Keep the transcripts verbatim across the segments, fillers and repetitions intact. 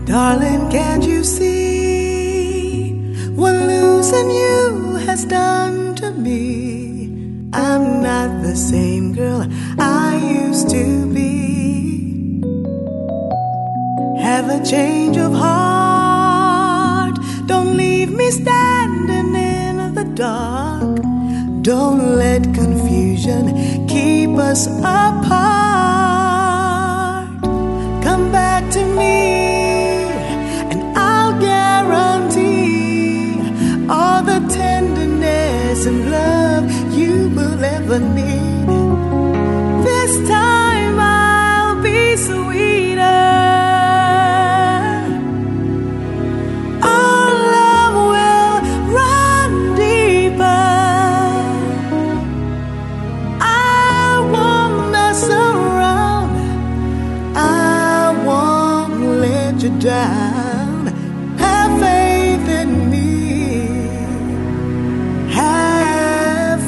Darling, can't you see what losing you has done to me? I'm not the same girl I used to be. Have a change of heart. Don't leave me standing in the dark. Don't let confusion keep us apart. Come back to me, and I'll guarantee all the tenderness and love you will ever need. This time I'll be sweeter. Our love will run deeper. I won't mess around. I won't let you down. Have faith in me. Have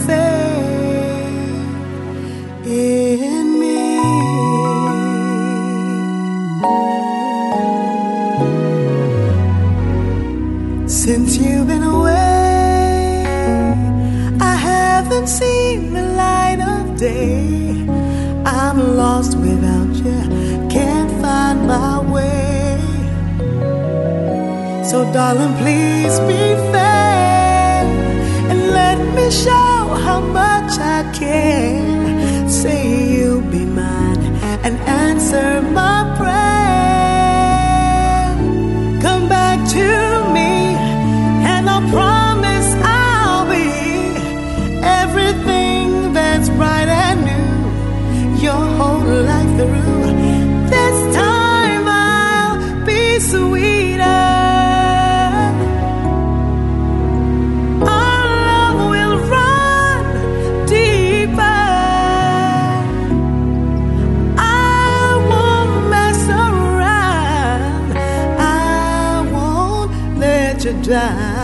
faith in me. Since you've been away, I haven't seen the light of day. I'm lost without you, can't find my way. So darling, please be fair and let me show how much I care. Say you'll be mine and answer my prayer. Come back to me and I promise I'll be everything that's bright and new your whole life through. This time I'll be sweeter. Our love will run deeper. I won't mess around. I won't let you down.